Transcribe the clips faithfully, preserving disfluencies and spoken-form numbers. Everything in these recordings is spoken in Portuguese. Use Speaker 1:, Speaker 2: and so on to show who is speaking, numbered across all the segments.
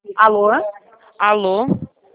Speaker 1: Alô?
Speaker 2: Alô?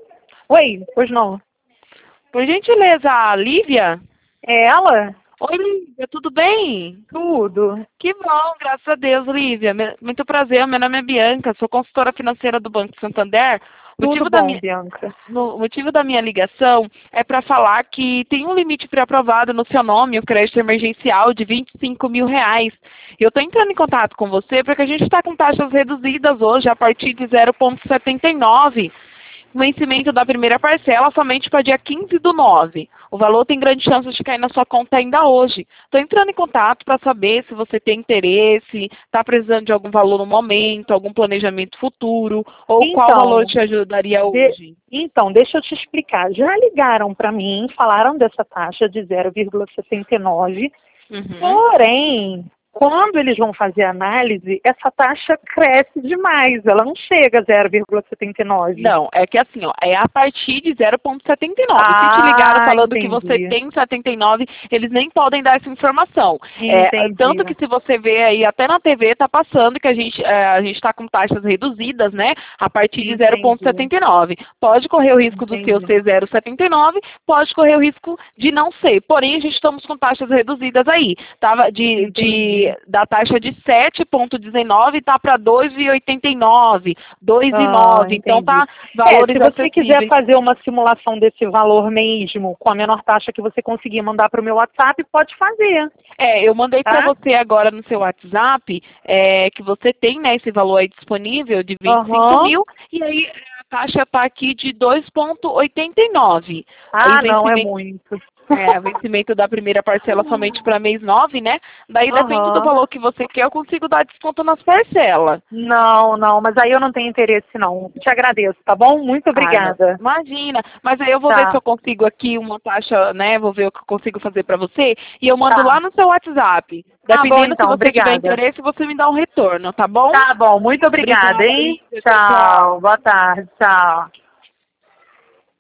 Speaker 1: Oi, pois não.
Speaker 2: Por gentileza, a Lívia?
Speaker 1: É ela?
Speaker 2: Oi, Lívia, tudo bem?
Speaker 1: Tudo.
Speaker 2: Que bom, graças a Deus, Lívia. Me- Muito prazer, meu nome é Bianca, sou consultora financeira do Banco Santander. O
Speaker 1: Tudo
Speaker 2: motivo da
Speaker 1: bom,
Speaker 2: minha,
Speaker 1: Bianca.
Speaker 2: no- o motivo da minha ligação é para falar que tem um limite pré-aprovado no seu nome, o crédito emergencial de vinte e cinco mil reais. Eu estou entrando em contato com você porque a gente está com taxas reduzidas hoje a partir de zero vírgula setenta e nove. O vencimento da primeira parcela somente para dia quinze do nove. O valor tem grande chance de cair na sua conta ainda hoje. Estou entrando em contato para saber se você tem interesse, está precisando de algum valor no momento, algum planejamento futuro, ou qual valor
Speaker 1: Então,
Speaker 2: te ajudaria
Speaker 1: de-
Speaker 2: hoje.
Speaker 1: então, deixa eu te explicar. Já ligaram para mim, falaram dessa taxa de zero vírgula setenta e nove,
Speaker 2: Uhum.
Speaker 1: porém, quando eles vão fazer a análise, essa taxa cresce demais, ela não chega a zero vírgula setenta e nove.
Speaker 2: Não, é que assim, ó, é a partir de zero vírgula setenta e nove. Se te ligaram
Speaker 1: Ah,
Speaker 2: falando que você
Speaker 1: entendi.
Speaker 2: tem setenta e nove, eles nem podem dar essa informação. É,
Speaker 1: Entendi.
Speaker 2: tanto que se você vê aí, até na T V está passando que a gente é, a gente está com taxas reduzidas, né? A partir de zero vírgula
Speaker 1: Entendi.
Speaker 2: setenta e nove. Pode correr o risco do seu
Speaker 1: Entendi.
Speaker 2: ser zero vírgula setenta e nove, pode correr o risco de não ser. Porém, a gente estamos com taxas reduzidas aí. Tava de, de,
Speaker 1: Entendi.
Speaker 2: da taxa de sete vírgula dezenove está para dois vírgula oitenta e nove, dois vírgula
Speaker 1: Ah,
Speaker 2: nove. Então
Speaker 1: entendi.
Speaker 2: tá
Speaker 1: É,
Speaker 2: valores
Speaker 1: se você quiser
Speaker 2: acessíveis.
Speaker 1: fazer uma simulação desse valor mesmo, com a menor taxa que você conseguir mandar para o meu WhatsApp, pode fazer,
Speaker 2: É, eu mandei para
Speaker 1: tá?
Speaker 2: você agora no seu WhatsApp é, que você tem, né, esse valor aí disponível de vinte e cinco
Speaker 1: Aham.
Speaker 2: mil e aí a taxa está aqui de dois vírgula oitenta e nove. Aí
Speaker 1: Ah,
Speaker 2: o
Speaker 1: não, é
Speaker 2: vencimento,
Speaker 1: muito.
Speaker 2: é, o vencimento da primeira parcela somente para mês nove, né? Daí depende do
Speaker 1: Aham.
Speaker 2: valor que você quer, eu consigo dar desconto nas parcelas.
Speaker 1: Não, não, mas aí eu não tenho interesse não. Te agradeço, tá bom? Muito
Speaker 2: Ah, não.
Speaker 1: obrigada.
Speaker 2: Imagina. Mas aí eu vou ver se
Speaker 1: Tá,
Speaker 2: eu consigo aqui uma taxa, né? Vou ver o que eu consigo fazer para você. E eu mando lá
Speaker 1: tá.
Speaker 2: no seu WhatsApp.
Speaker 1: Tá bom
Speaker 2: Dependendo se
Speaker 1: então,
Speaker 2: você tiver
Speaker 1: obrigada.
Speaker 2: interesse, você me dá um retorno, tá bom?
Speaker 1: Tá bom, muito obrigada,
Speaker 2: Obrigada,
Speaker 1: hein?
Speaker 2: Lígia. Tchau, tchau.
Speaker 1: Tchau, boa tarde, tchau.